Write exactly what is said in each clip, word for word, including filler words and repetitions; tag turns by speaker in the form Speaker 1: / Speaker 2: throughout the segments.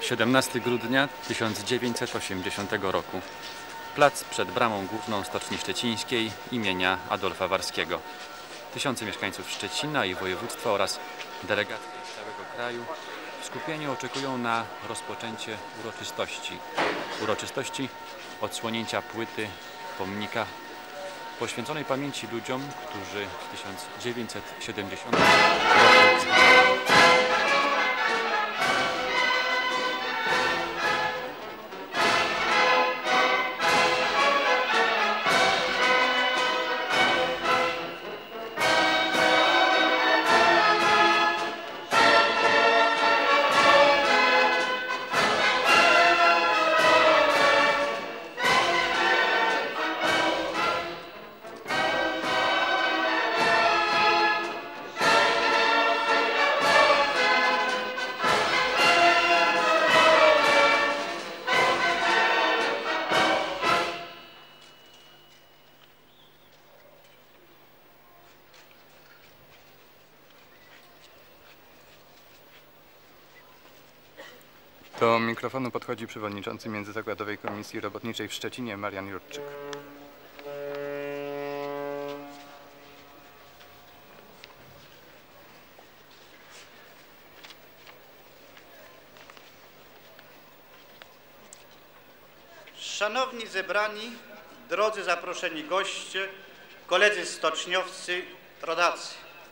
Speaker 1: siedemnastego grudnia tysiąc dziewięćset osiemdziesiątego roku. Plac przed bramą główną Stoczni Szczecińskiej imienia Adolfa Warskiego. Tysiące mieszkańców Szczecina i województwa oraz delegaty z całego kraju w skupieniu oczekują na rozpoczęcie uroczystości. Uroczystości odsłonięcia płyty pomnika poświęconej pamięci ludziom, którzy w tysiąc dziewięćset siedemdziesiątym roku
Speaker 2: Do mikrofonu podchodzi przewodniczący Międzyzakładowej Komisji Robotniczej w Szczecinie Marian Jurczyk.
Speaker 3: Szanowni zebrani, drodzy zaproszeni goście, koledzy stoczniowcy, rodacy.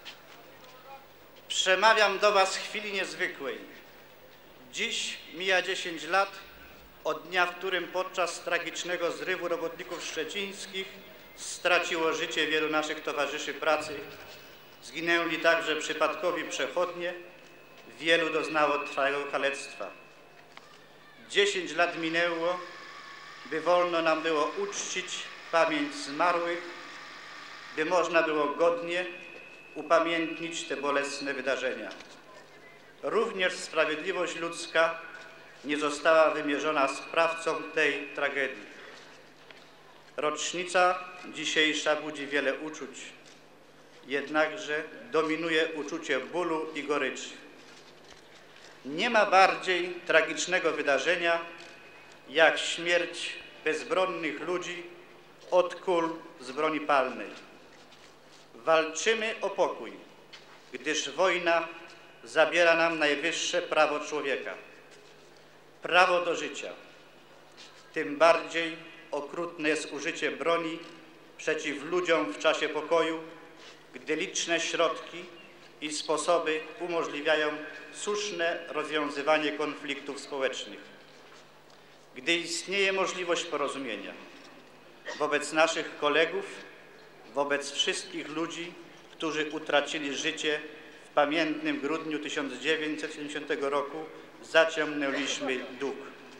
Speaker 3: Przemawiam do Was w chwili niezwykłej. Dziś mija dziesięć lat od dnia, w którym podczas tragicznego zrywu robotników szczecińskich straciło życie wielu naszych towarzyszy pracy. Zginęli także przypadkowi przechodnie, wielu doznało trwałego kalectwa. Dziesięć lat minęło, by wolno nam było uczcić pamięć zmarłych, by można było godnie upamiętnić te bolesne wydarzenia. Również sprawiedliwość ludzka nie została wymierzona sprawcom tej tragedii. Rocznica dzisiejsza budzi wiele uczuć, jednakże dominuje uczucie bólu i goryczy. Nie ma bardziej tragicznego wydarzenia jak śmierć bezbronnych ludzi od kul z broni palnej. Walczymy o pokój, gdyż wojna zabiera nam najwyższe prawo człowieka, prawo do życia. Tym bardziej okrutne jest użycie broni przeciw ludziom w czasie pokoju, gdy liczne środki i sposoby umożliwiają słuszne rozwiązywanie konfliktów społecznych. Gdy istnieje możliwość porozumienia wobec naszych kolegów, wobec wszystkich ludzi, którzy utracili życie w pamiętnym grudniu tysiąc dziewięćset siedemdziesiątego roku, zaciągnęliśmy dług.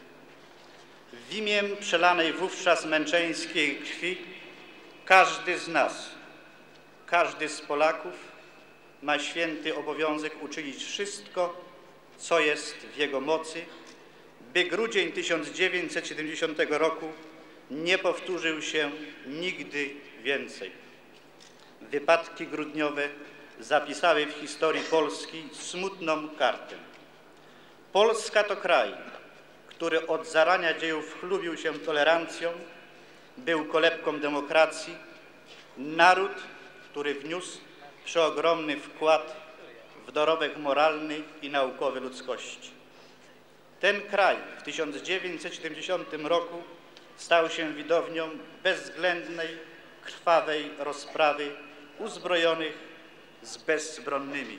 Speaker 3: W imię przelanej wówczas męczeńskiej krwi każdy z nas, każdy z Polaków ma święty obowiązek uczynić wszystko, co jest w jego mocy, by grudzień tysiąc dziewięćset siedemdziesiątego roku nie powtórzył się nigdy więcej. Wypadki grudniowe zapisały w historii Polski smutną kartę. Polska to kraj, który od zarania dziejów chlubił się tolerancją, był kolebką demokracji, naród, który wniósł przeogromny wkład w dorobek moralny i naukowy ludzkości. Ten kraj w tysiąc dziewięćset siedemdziesiątym roku stał się widownią bezwzględnej, krwawej rozprawy uzbrojonych z bezbronnymi.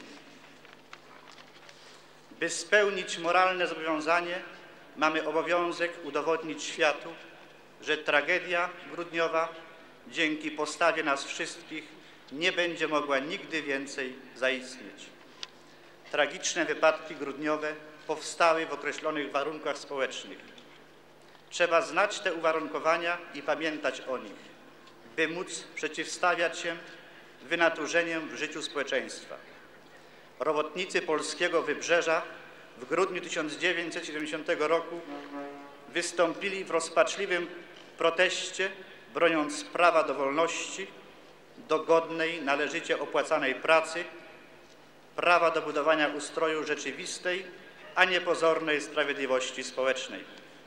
Speaker 3: By spełnić moralne zobowiązanie, mamy obowiązek udowodnić światu, że tragedia grudniowa dzięki postawie nas wszystkich nie będzie mogła nigdy więcej zaistnieć. Tragiczne wypadki grudniowe powstały w określonych warunkach społecznych. Trzeba znać te uwarunkowania i pamiętać o nich, by móc przeciwstawiać się wynaturzeniom w życiu społeczeństwa. Robotnicy polskiego Wybrzeża w grudniu tysiąc dziewięćset siedemdziesiątego roku wystąpili w rozpaczliwym proteście, broniąc prawa do wolności, do godnej, należycie opłacanej pracy, prawa do budowania ustroju rzeczywistej a nie pozornej sprawiedliwości społecznej.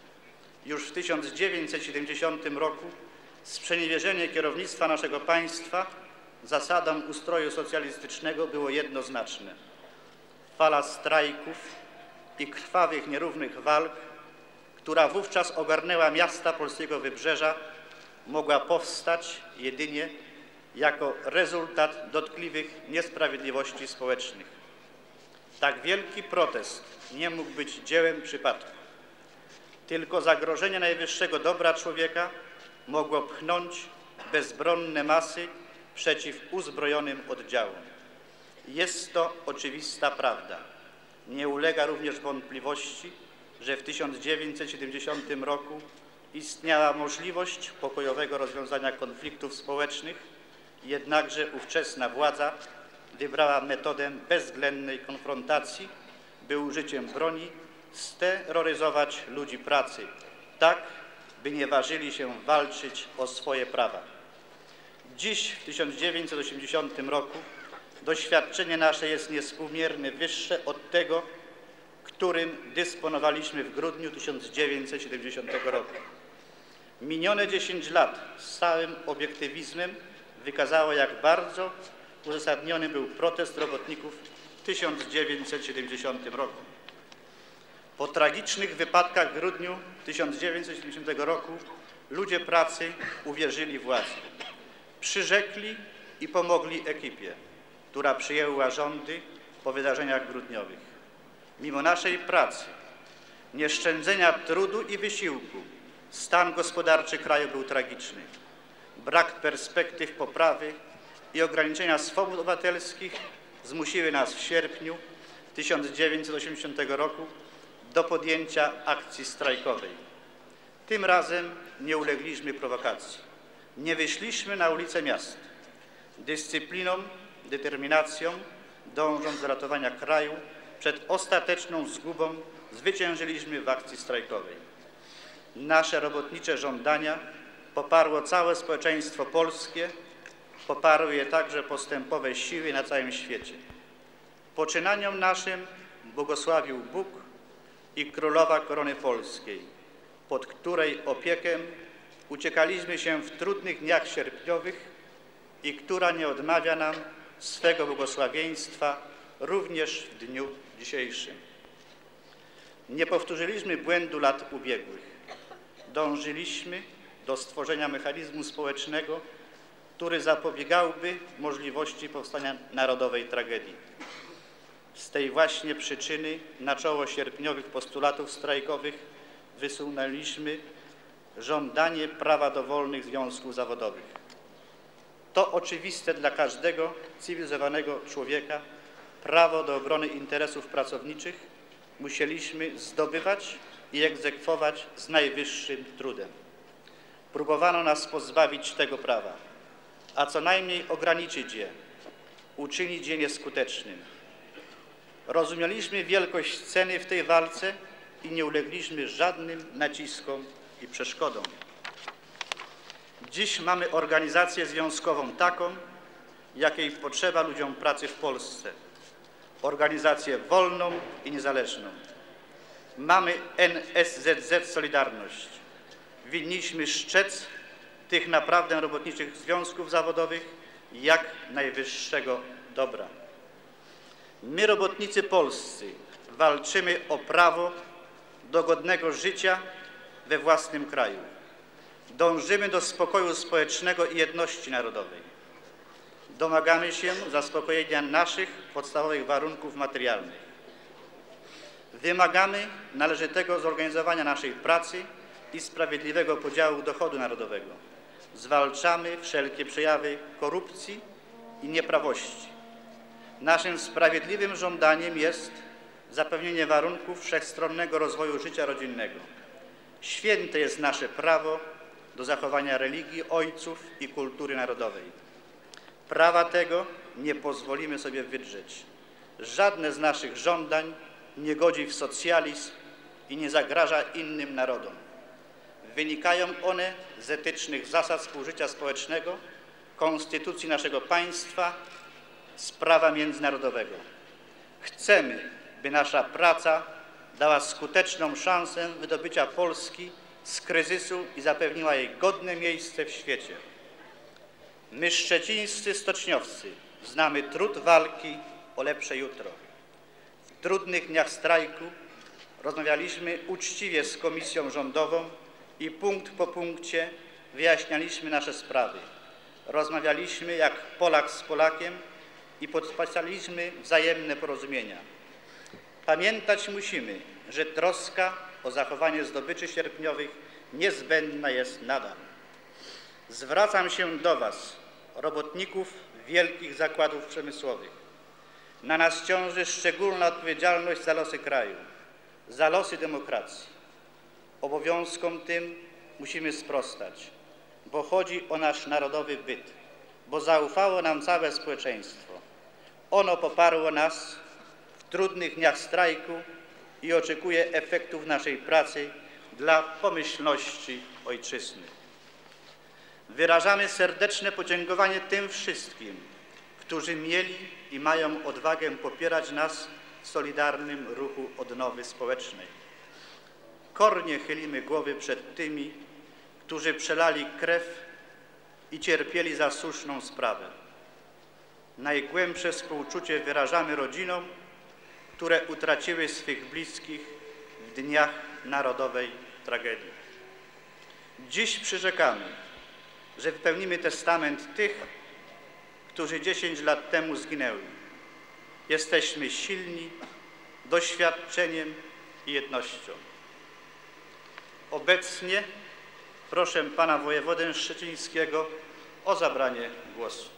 Speaker 3: Już w tysiąc dziewięćset siedemdziesiątym roku sprzeniewierzenie kierownictwa naszego państwa zasadom ustroju socjalistycznego było jednoznaczne. Fala strajków i krwawych, nierównych walk, która wówczas ogarnęła miasta polskiego wybrzeża, mogła powstać jedynie jako rezultat dotkliwych niesprawiedliwości społecznych. Tak wielki protest nie mógł być dziełem przypadku. Tylko zagrożenie najwyższego dobra człowieka mogło pchnąć bezbronne masy przeciw uzbrojonym oddziałom. Jest to oczywista prawda. Nie ulega również wątpliwości, że w tysiąc dziewięćset siedemdziesiątym roku istniała możliwość pokojowego rozwiązania konfliktów społecznych, jednakże ówczesna władza wybrała metodę bezwzględnej konfrontacji, by użyciem broni steroryzować ludzi pracy, tak by nie ważyli się walczyć o swoje prawa. Dziś, w tysiąc dziewięćset osiemdziesiątym roku, doświadczenie nasze jest niewspółmiernie wyższe od tego, którym dysponowaliśmy w grudniu tysiąc dziewięćset siedemdziesiątego roku. Minione dziesięć lat z całym obiektywizmem wykazało, jak bardzo uzasadniony był protest robotników w tysiąc dziewięćset siedemdziesiątym roku. Po tragicznych wypadkach w grudniu tysiąc dziewięćset siedemdziesiątego roku ludzie pracy uwierzyli władzy. Przyrzekli i pomogli ekipie, która przyjęła rządy po wydarzeniach grudniowych. Mimo naszej pracy, nieszczędzenia trudu i wysiłku, stan gospodarczy kraju był tragiczny. Brak perspektyw poprawy i ograniczenia swobód obywatelskich zmusiły nas w sierpniu tysiąc dziewięćset osiemdziesiątego roku do podjęcia akcji strajkowej. Tym razem nie ulegliśmy prowokacji. Nie wyszliśmy na ulice miast. Dyscypliną, determinacją, dążąc do ratowania kraju przed ostateczną zgubą, zwyciężyliśmy w akcji strajkowej. Nasze robotnicze żądania poparło całe społeczeństwo polskie, poparły je także postępowe siły na całym świecie. Poczynaniom naszym błogosławił Bóg i Królowa Korony Polskiej, pod której opiekę uciekaliśmy się w trudnych dniach sierpniowych i która nie odmawia nam swego błogosławieństwa również w dniu dzisiejszym. Nie powtórzyliśmy błędu lat ubiegłych. Dążyliśmy do stworzenia mechanizmu społecznego, który zapobiegałby możliwości powstania narodowej tragedii. Z tej właśnie przyczyny na czoło sierpniowych postulatów strajkowych wysunęliśmy żądanie prawa do wolnych związków zawodowych. To oczywiste dla każdego cywilizowanego człowieka prawo do obrony interesów pracowniczych musieliśmy zdobywać i egzekwować z najwyższym trudem. Próbowano nas pozbawić tego prawa, a co najmniej ograniczyć je, uczynić je nieskutecznym. Rozumieliśmy wielkość ceny w tej walce i nie ulegliśmy żadnym naciskom i przeszkodom. Dziś mamy organizację związkową taką, jakiej potrzeba ludziom pracy w Polsce. Organizację wolną i niezależną. Mamy N S Z Z Solidarność. Winniśmy strzec tych naprawdę robotniczych związków zawodowych jak najwyższego dobra. My, robotnicy polscy, walczymy o prawo do godnego życia we własnym kraju. Dążymy do spokoju społecznego i jedności narodowej. Domagamy się zaspokojenia naszych podstawowych warunków materialnych. Wymagamy należytego zorganizowania naszej pracy i sprawiedliwego podziału dochodu narodowego. Zwalczamy wszelkie przejawy korupcji i nieprawości. Naszym sprawiedliwym żądaniem jest zapewnienie warunków wszechstronnego rozwoju życia rodzinnego. Święte jest nasze prawo do zachowania religii ojców i kultury narodowej. Prawa tego nie pozwolimy sobie wydrzeć. Żadne z naszych żądań nie godzi w socjalizm i nie zagraża innym narodom. Wynikają one z etycznych zasad współżycia społecznego, konstytucji naszego państwa, z prawa międzynarodowego. Chcemy, by nasza praca dała skuteczną szansę wydobycia Polski z kryzysu i zapewniła jej godne miejsce w świecie. My, szczecińscy stoczniowcy, znamy trud walki o lepsze jutro. W trudnych dniach strajku rozmawialiśmy uczciwie z komisją rządową i punkt po punkcie wyjaśnialiśmy nasze sprawy. Rozmawialiśmy jak Polak z Polakiem i podpisaliśmy wzajemne porozumienia. Pamiętać musimy, że troska o zachowanie zdobyczy sierpniowych niezbędna jest nadal. Zwracam się do Was, robotników wielkich zakładów przemysłowych. Na nas ciąży szczególna odpowiedzialność za losy kraju, za losy demokracji. Obowiązkom tym musimy sprostać, bo chodzi o nasz narodowy byt, bo zaufało nam całe społeczeństwo. Ono poparło nas w trudnych dniach strajku i oczekuje efektów naszej pracy dla pomyślności ojczyzny. Wyrażamy serdeczne podziękowanie tym wszystkim, którzy mieli i mają odwagę popierać nas w solidarnym ruchu odnowy społecznej. Kornie chylimy głowy przed tymi, którzy przelali krew i cierpieli za słuszną sprawę. Najgłębsze współczucie wyrażamy rodzinom, które utraciły swych bliskich w dniach narodowej tragedii. Dziś przyrzekamy, że wypełnimy testament tych, którzy dziesięć lat temu zginęli. Jesteśmy silni doświadczeniem i jednością. Obecnie proszę pana wojewodę szczecińskiego o zabranie głosu.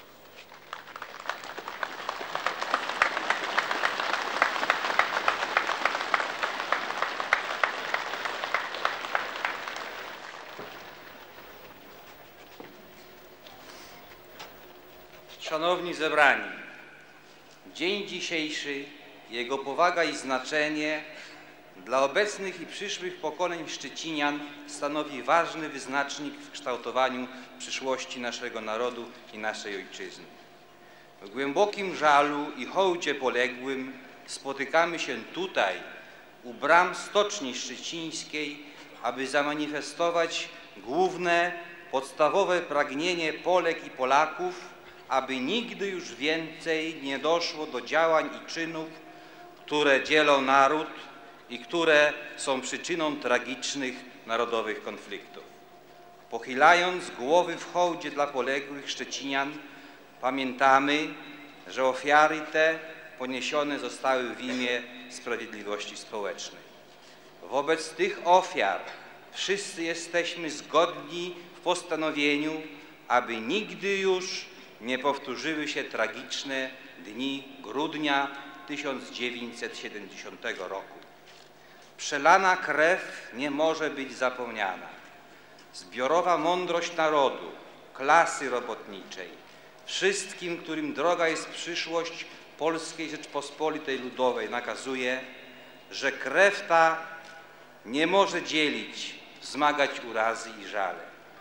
Speaker 4: Szanowni zebrani, dzień dzisiejszy, jego powaga i znaczenie dla obecnych i przyszłych pokoleń szczecinian stanowi ważny wyznacznik w kształtowaniu przyszłości naszego narodu i naszej ojczyzny. W głębokim żalu i hołdzie poległym spotykamy się tutaj, u bram Stoczni Szczecińskiej, aby zamanifestować główne, podstawowe pragnienie Polek i Polaków, aby nigdy już więcej nie doszło do działań i czynów, które dzielą naród i które są przyczyną tragicznych narodowych konfliktów. Pochylając głowy w hołdzie dla poległych Szczecinian, pamiętamy, że ofiary te poniesione zostały w imię sprawiedliwości społecznej. Wobec tych ofiar wszyscy jesteśmy zgodni w postanowieniu, aby nigdy już nie powtórzyły się tragiczne dni grudnia tysiąc dziewięćset siedemdziesiątego roku. Przelana krew nie może być zapomniana. Zbiorowa mądrość narodu, klasy robotniczej, wszystkim, którym droga jest przyszłość Polskiej Rzeczpospolitej Ludowej, nakazuje, że krew ta nie może dzielić, wzmagać urazy i żale.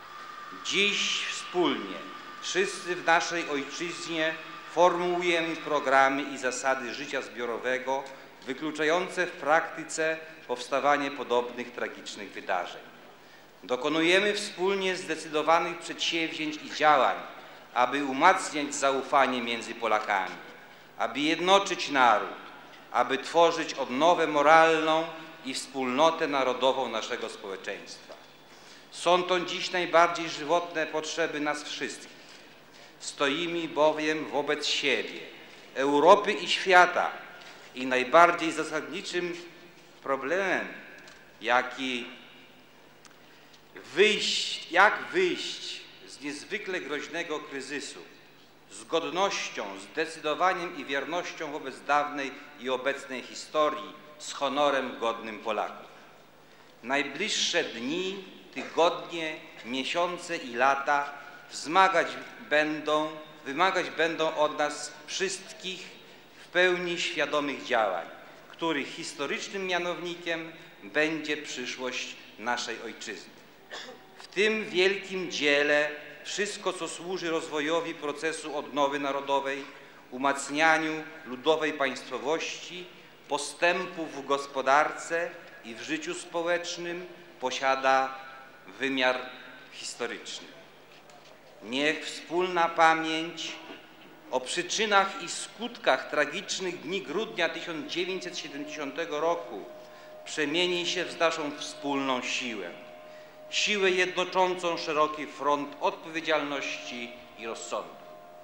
Speaker 4: Dziś wspólnie wszyscy w naszej ojczyźnie formułujemy programy i zasady życia zbiorowego, wykluczające w praktyce powstawanie podobnych tragicznych wydarzeń. Dokonujemy wspólnie zdecydowanych przedsięwzięć i działań, aby umacniać zaufanie między Polakami, aby jednoczyć naród, aby tworzyć odnowę moralną i wspólnotę narodową naszego społeczeństwa. Są to dziś najbardziej żywotne potrzeby nas wszystkich. Stoimy bowiem wobec siebie, Europy i świata i najbardziej zasadniczym problemem, jaki wyjść, jak wyjść z niezwykle groźnego kryzysu, z godnością, zdecydowaniem i wiernością wobec dawnej i obecnej historii, z honorem godnym Polaków. Najbliższe dni, tygodnie, miesiące i lata wzmagać będą, wymagać będą od nas wszystkich w pełni świadomych działań, których historycznym mianownikiem będzie przyszłość naszej ojczyzny. W tym wielkim dziele wszystko, co służy rozwojowi procesu odnowy narodowej, umacnianiu ludowej państwowości, postępu w gospodarce i w życiu społecznym posiada wymiar historyczny. Niech wspólna pamięć o przyczynach i skutkach tragicznych dni grudnia tysiąc dziewięćset siedemdziesiątego roku przemieni się w naszą wspólną siłę. Siłę jednoczącą szeroki front odpowiedzialności i rozsądku.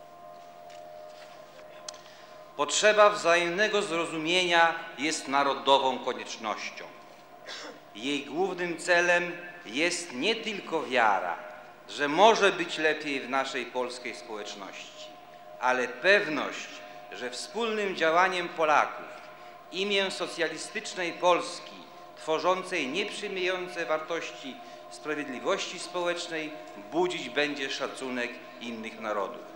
Speaker 4: Potrzeba wzajemnego zrozumienia jest narodową koniecznością. Jej głównym celem jest nie tylko wiara, że może być lepiej w naszej polskiej społeczności, ale pewność, że wspólnym działaniem Polaków imię socjalistycznej Polski, tworzącej nieprzymijające wartości sprawiedliwości społecznej, budzić będzie szacunek innych narodów.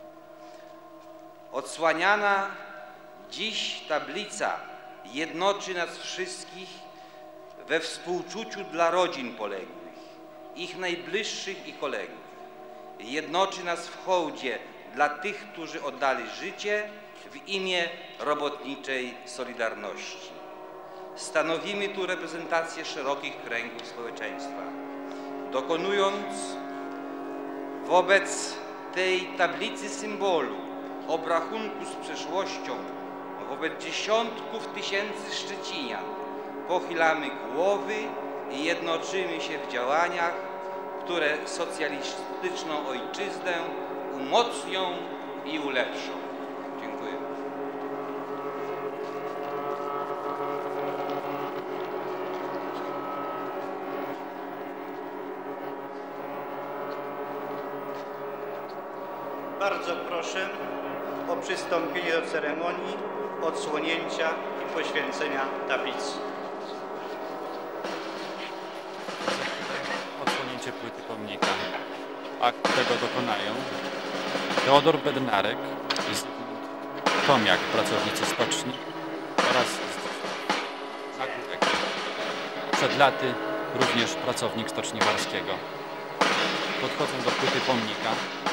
Speaker 4: Odsłaniana dziś tablica jednoczy nas wszystkich we współczuciu dla rodzin poległych, ich najbliższych i kolegów. Jednoczy nas w hołdzie dla tych, którzy oddali życie w imię robotniczej Solidarności. Stanowimy tu reprezentację szerokich kręgów społeczeństwa, dokonując wobec tej tablicy symbolu obrachunku z przeszłością, wobec dziesiątków tysięcy szczecinian, pochylamy głowy i jednoczymy się w działaniach, które socjalistyczną ojczyznę umocnią i ulepszą. Dziękuję.
Speaker 3: Bardzo proszę o przystąpienie do ceremonii odsłonięcia i poświęcenia tablicy.
Speaker 1: Odsłonięcie płyty pomnika. Akt tego dokonają Teodor Bednarek i Zygmunt Tomiak, pracownicy stoczni, oraz Zagórek, przed laty również pracownik Stoczni Warskiego. Podchodzą do płyty pomnika,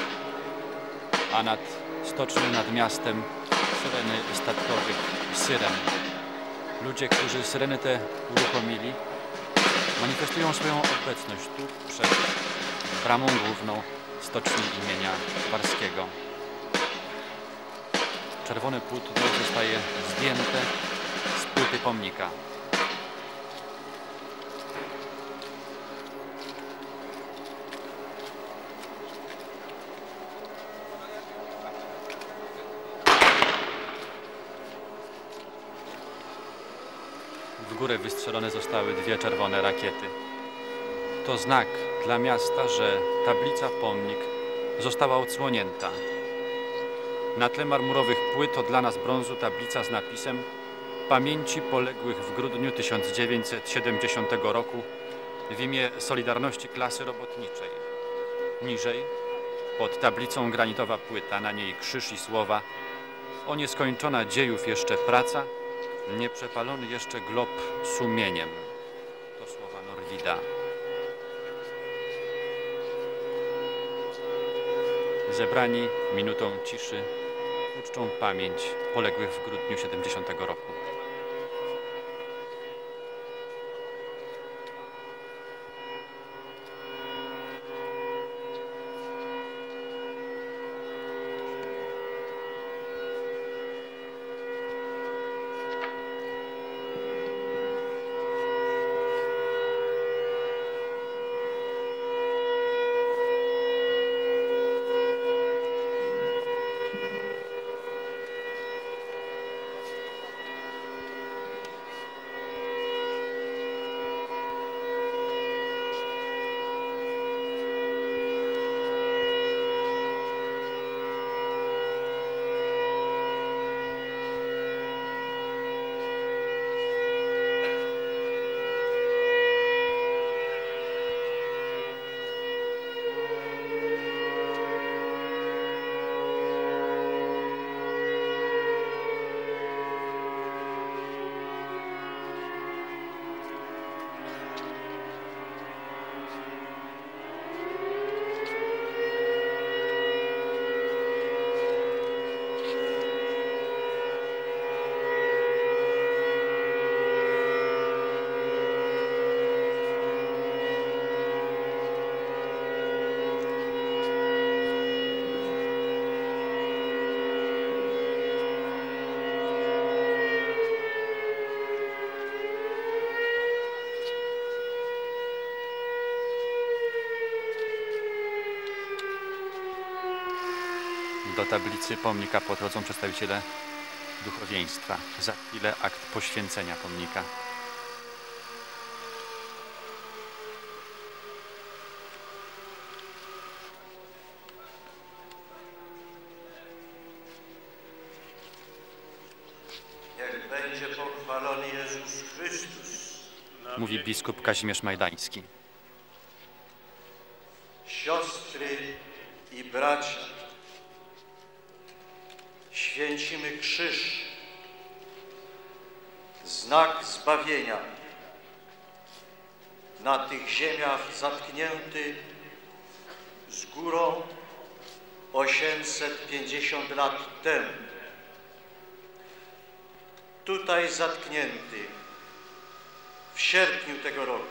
Speaker 1: a nad stocznią, nad miastem syreny statkowych syren. Ludzie, którzy syreny te uruchomili, manifestują swoją obecność tu przed bramą główną stoczni imienia Warskiego. Czerwone płótno zostaje zdjęte z płyty pomnika. W górę wystrzelone zostały dwie czerwone rakiety. To znak dla miasta, że tablica pomnik została odsłonięta. Na tle marmurowych płyt od dla nas brązu tablica z napisem Pamięci poległych w grudniu tysiąc dziewięćset siedemdziesiątego roku w imię Solidarności Klasy Robotniczej. Niżej, pod tablicą granitowa płyta, na niej krzyż i słowa o nieskończona dziejów jeszcze praca, nieprzepalony jeszcze glob sumieniem. To słowa Norwida. Zebrani minutą ciszy uczczą pamięć poległych w grudniu siedemdziesiątego roku. tablicy pomnika podchodzą przedstawiciele duchowieństwa. Za chwilę akt poświęcenia pomnika.
Speaker 5: Niech będzie pochwalony Jezus Chrystus.
Speaker 1: Mówi biskup Kazimierz Majdański.
Speaker 5: Siostry i bracia, święcimy krzyż, znak zbawienia, na tych ziemiach zatknięty z górą osiemset pięćdziesiąt lat temu. Tutaj zatknięty w sierpniu tego roku.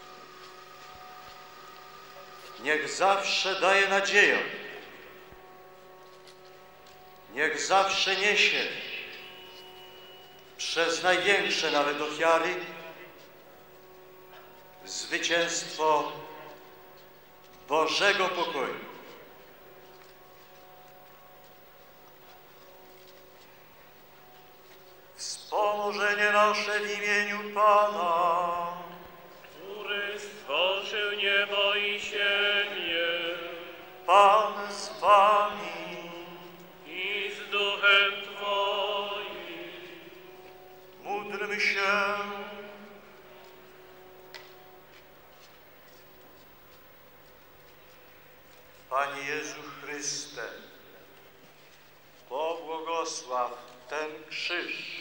Speaker 5: Niech zawsze daje nadzieję, niech zawsze niesie przez największe nawet ofiary zwycięstwo Bożego pokoju. Wspomożenie nasze w imieniu Pana,
Speaker 6: który stworzył niebo i ziemię,
Speaker 5: Pan z wami,
Speaker 6: i z duchem Twoim.
Speaker 5: módlmy się. Panie Jezu Chryste, pobłogosław ten krzyż,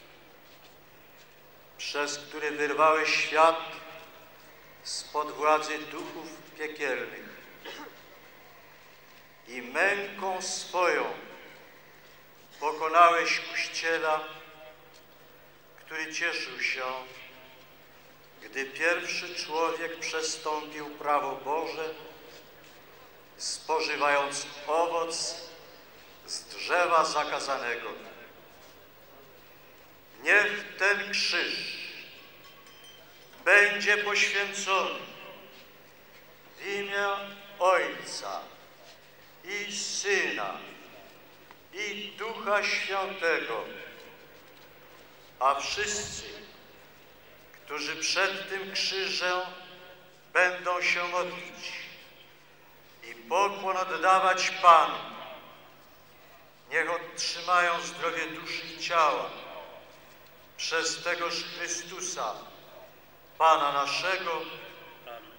Speaker 5: przez który wyrwałeś świat spod władzy duchów piekielnych i męką swoją pokonałeś Kuściela, który cieszył się, gdy pierwszy człowiek przestąpił prawo Boże, spożywając owoc z drzewa zakazanego. Niech ten krzyż będzie poświęcony w imię Ojca i Syna i Ducha Świętego, a wszyscy, którzy przed tym krzyżem będą się modlić i pokłon oddawać Panu, niech otrzymają zdrowie duszy i ciała przez tegoż Chrystusa, Pana naszego.
Speaker 6: Amen.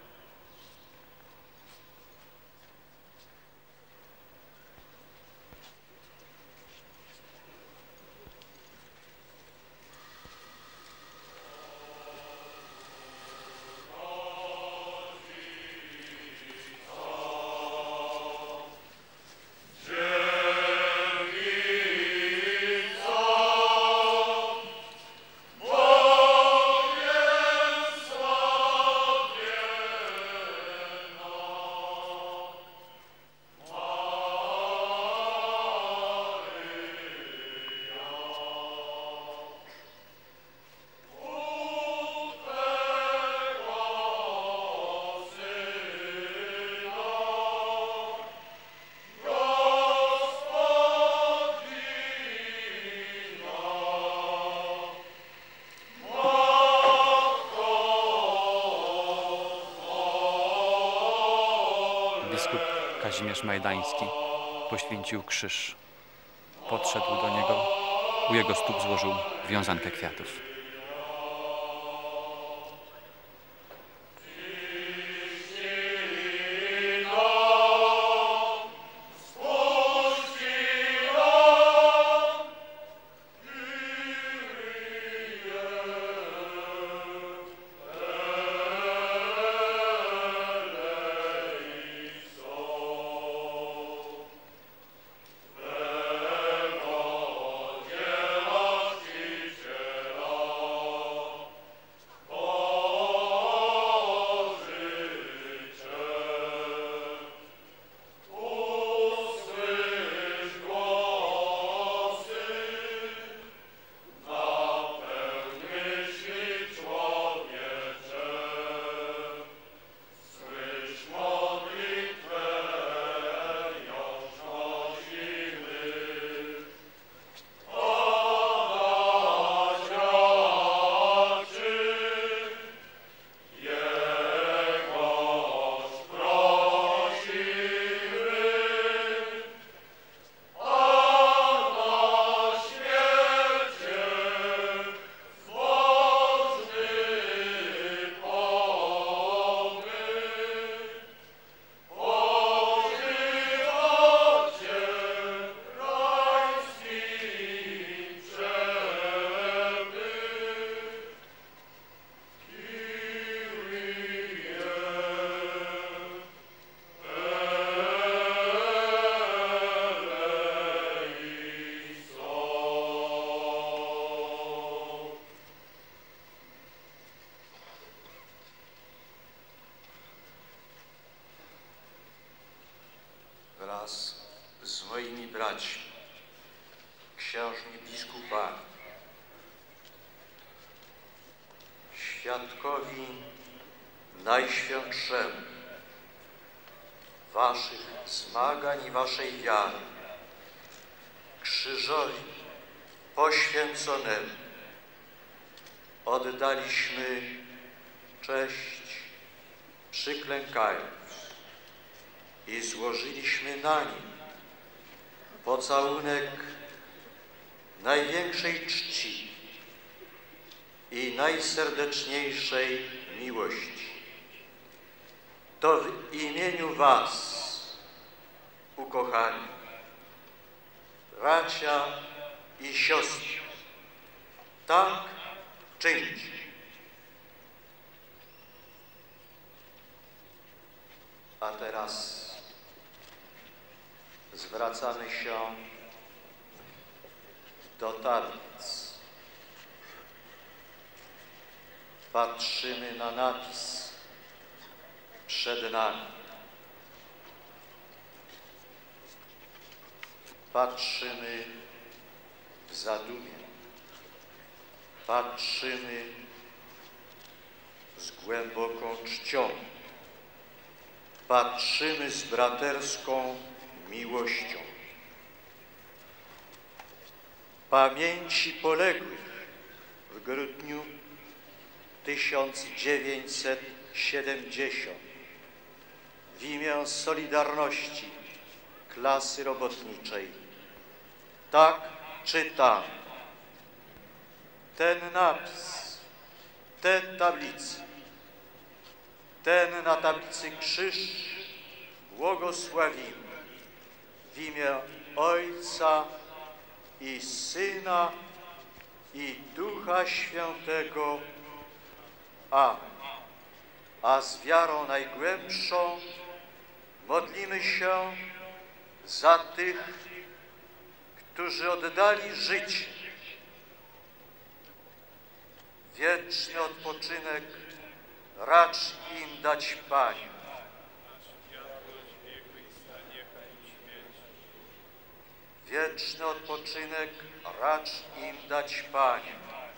Speaker 1: Biskup Kazimierz Majdański poświęcił krzyż. Podszedł do niego, u jego stóp złożył wiązankę kwiatów.
Speaker 6: Thank you.
Speaker 5: biskupami, świadkowi najświętszemu waszych zmagań i waszej wiary, krzyżowi poświęconemu oddaliśmy cześć, przyklękając, i złożyliśmy na nim pocałunek największej czci i najserdeczniejszej miłości. To w imieniu was, ukochani, bracia i siostry, tak czyńcie. A teraz zwracamy się do tablic. Patrzymy na napis przed nami. Patrzymy w zadumie. Patrzymy z głęboką czcią. Patrzymy z braterską miłością. Pamięci poległych w grudniu tysiąc dziewięćset siedemdziesiątego w imię Solidarności klasy robotniczej. Tak czytam. Ten napis, te tablice, ten na tablicy krzyż błogosławimy w imię Ojca i Syna i Ducha Świętego. Amen. A z wiarą najgłębszą modlimy się za tych, którzy oddali życie. Wieczny odpoczynek racz im dać, Panie. Wieczny odpoczynek racz im dać, Panie.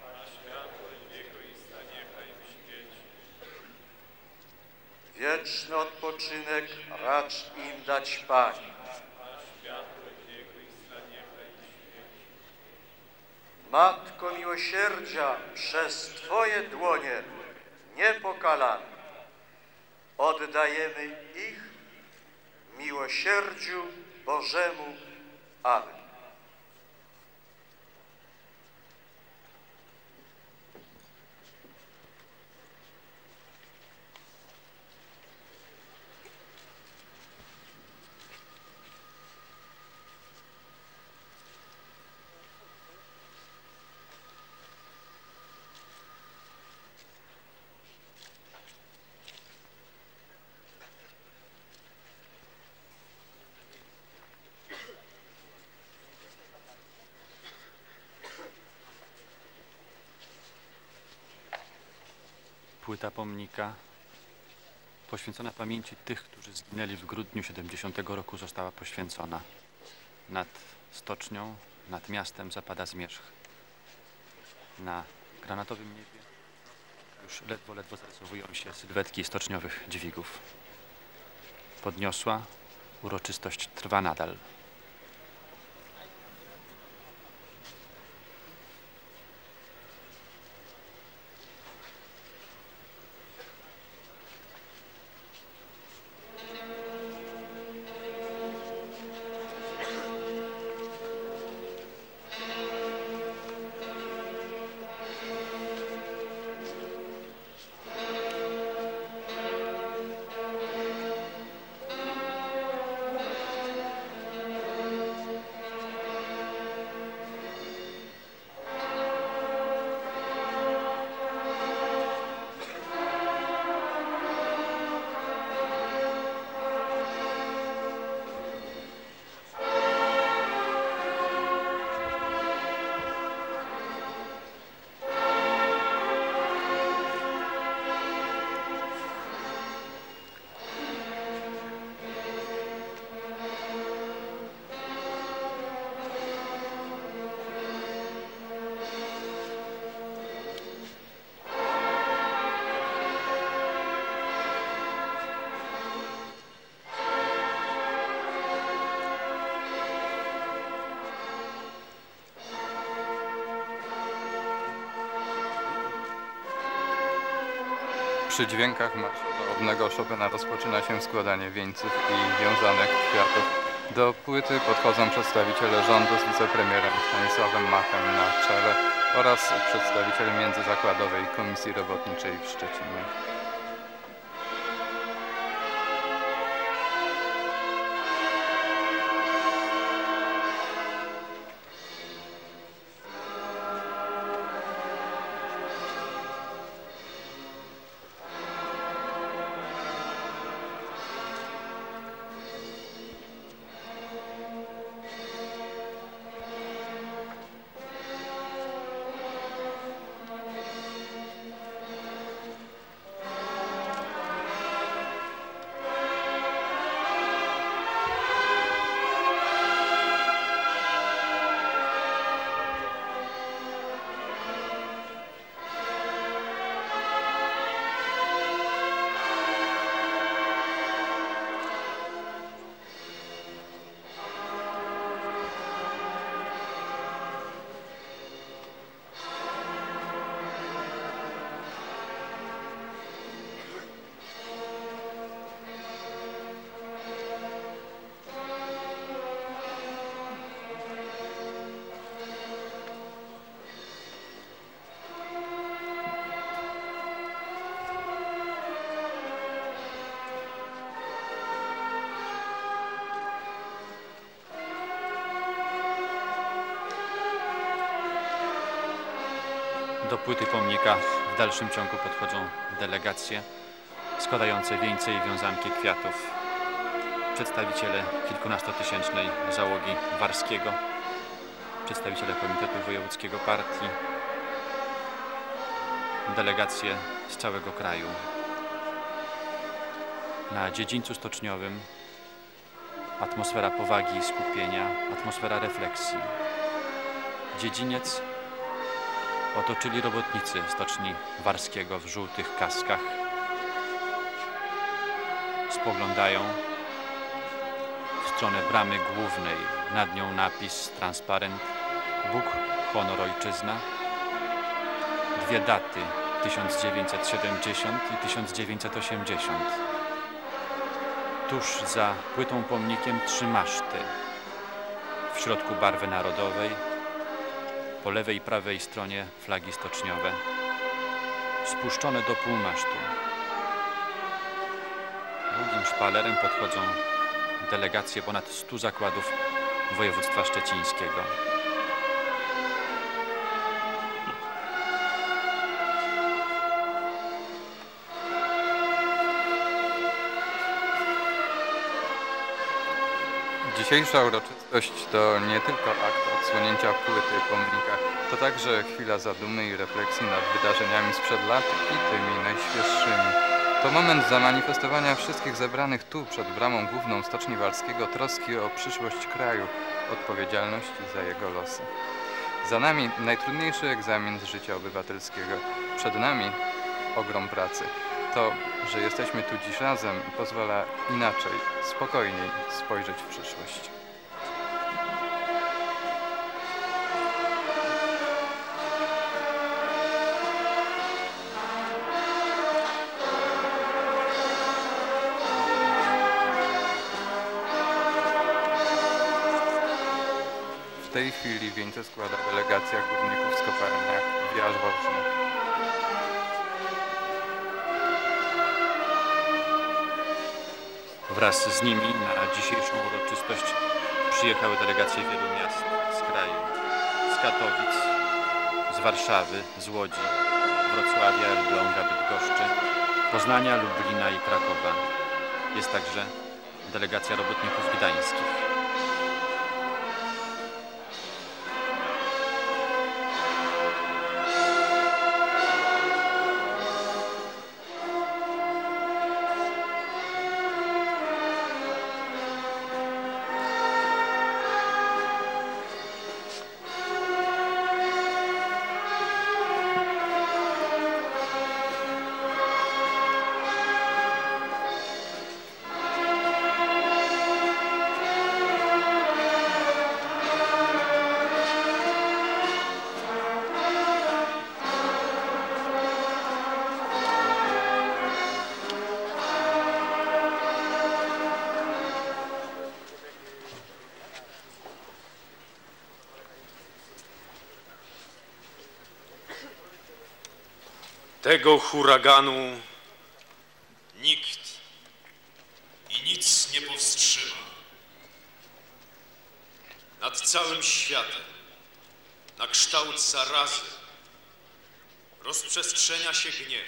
Speaker 5: Wieczny odpoczynek racz im dać, Panie. Matko miłosierdzia, przez Twoje dłonie niepokalane oddajemy ich miłosierdziu Bożemu. Amen.
Speaker 1: Płyta pomnika poświęcona pamięci tych, którzy zginęli w grudniu siedemdziesiątego roku, została poświęcona. Nad stocznią, nad miastem zapada zmierzch. Na granatowym niebie już ledwo, ledwo zarysowują się sylwetki stoczniowych dźwigów. Podniosła uroczystość trwa nadal.
Speaker 2: Przy dźwiękach marszu wołownego Chopina rozpoczyna się składanie wieńców i wiązanek kwiatów. Do płyty podchodzą przedstawiciele rządu z wicepremierem Stanisławem Machem na czele oraz przedstawiciel Międzyzakładowej Komisji Robotniczej w Szczecinie.
Speaker 1: Do płyty pomnika w dalszym ciągu podchodzą delegacje składające wieńce i wiązanki kwiatów. Przedstawiciele kilkunastotysięcznej załogi Warskiego, przedstawiciele Komitetu Wojewódzkiego Partii, delegacje z całego kraju. Na dziedzińcu stoczniowym atmosfera powagi i skupienia, atmosfera refleksji. Dziedziniec otoczyli robotnicy stoczni Warskiego w żółtych kaskach. Spoglądają w stronę bramy głównej, nad nią napis, transparent Bóg, honor, ojczyzna. Dwie daty, tysiąc dziewięćset siedemdziesiąt i tysiąc dziewięćset osiemdziesiąt. Tuż za płytą pomnikiem trzy maszty. W środku barwy narodowej, po lewej i prawej stronie flagi stoczniowe, spuszczone do półmasztu. Długim szpalerem podchodzą delegacje ponad stu zakładów województwa szczecińskiego.
Speaker 2: Dzisiejsza uroczystość to nie tylko akt odsłonięcia płyty pomnika, to także chwila zadumy i refleksji nad wydarzeniami sprzed lat i tymi najświeższymi. To moment zamanifestowania wszystkich zebranych tu przed bramą główną Stoczni Warskiego troski o przyszłość kraju, odpowiedzialności za jego losy. Za nami najtrudniejszy egzamin z życia obywatelskiego. Przed nami ogrom pracy. To, że jesteśmy tu dziś razem, pozwala inaczej, spokojniej spojrzeć w przyszłość. W tej chwili wieńce składa delegacja górników z kopalniach w Jarzwożnie.
Speaker 1: Wraz z nimi na dzisiejszą uroczystość przyjechały delegacje wielu miast z kraju, z Katowic, z Warszawy, z Łodzi, Wrocławia, Elbląga, Bydgoszczy, Poznania, Lublina i Krakowa. Jest także delegacja robotników gdańskich.
Speaker 7: Tego huraganu nikt i nic nie powstrzyma. Nad całym światem, na kształt zarazy, rozprzestrzenia się gniew.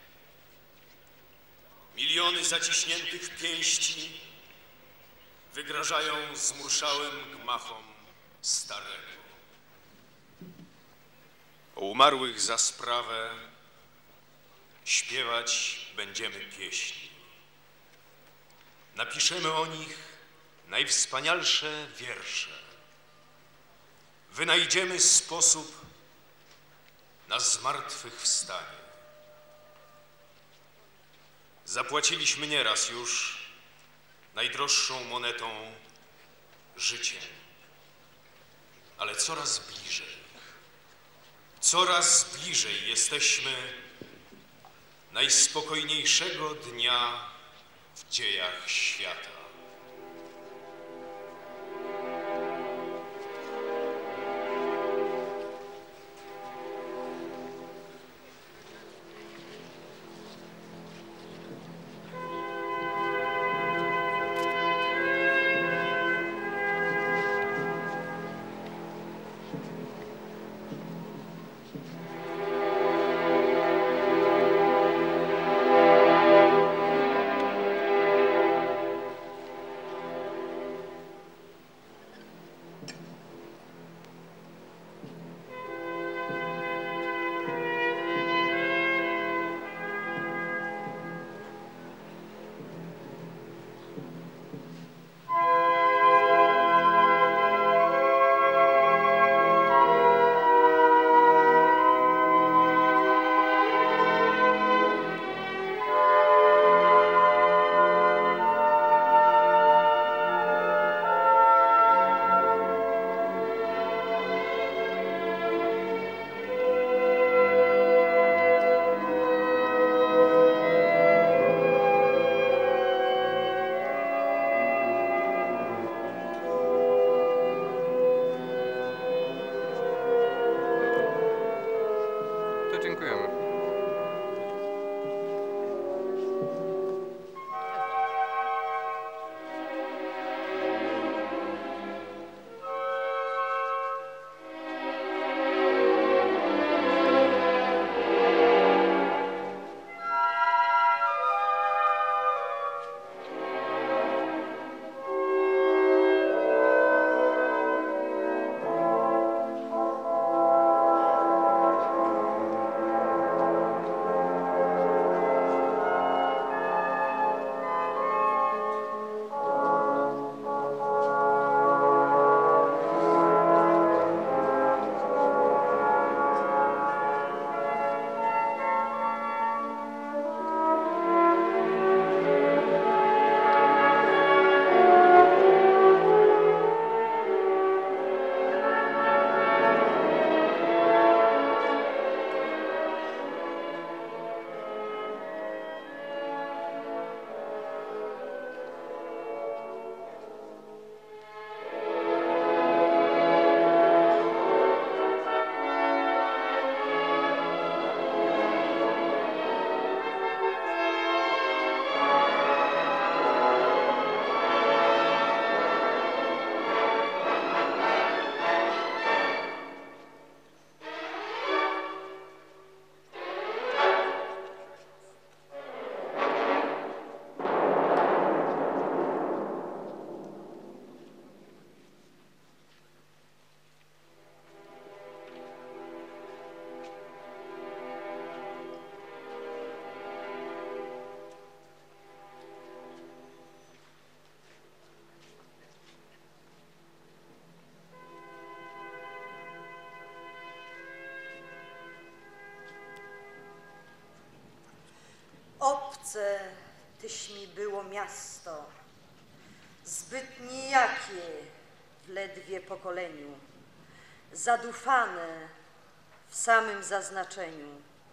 Speaker 7: Miliony zaciśniętych pięści wygrażają zmurszałym gmachom starego. O umarłych za sprawę śpiewać będziemy pieśni. Napiszemy o nich najwspanialsze wiersze. Wynajdziemy sposób na zmartwychwstanie. Zapłaciliśmy nieraz już najdroższą monetą życiem, ale coraz bliżej, coraz bliżej jesteśmy najspokojniejszego dnia w dziejach świata.
Speaker 2: Dziękujemy.
Speaker 8: Obce tyś mi było miasto, zbyt nijakie w ledwie pokoleniu, zadufane w samym zaznaczeniu,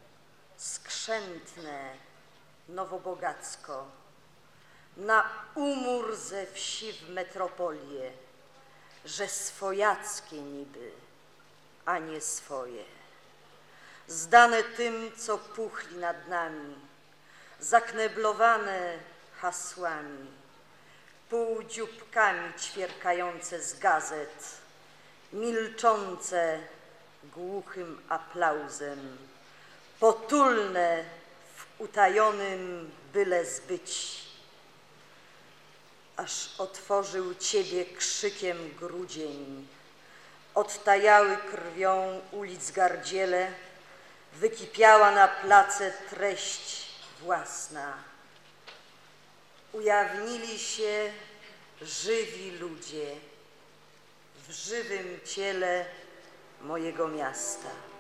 Speaker 8: skrzętne nowobogacko, na umór ze wsi w metropolię, że swojackie niby, a nie swoje. zdane tym, co puchli nad nami, zakneblowane hasłami, półdzióbkami ćwierkające z gazet, milczące głuchym aplauzem, potulne w utajonym byle zbyć, aż otworzył Ciebie krzykiem grudzień, odtajały krwią ulic gardziele, wykipiała na place treść własna. Ujawnili się żywi ludzie w żywym ciele mojego miasta.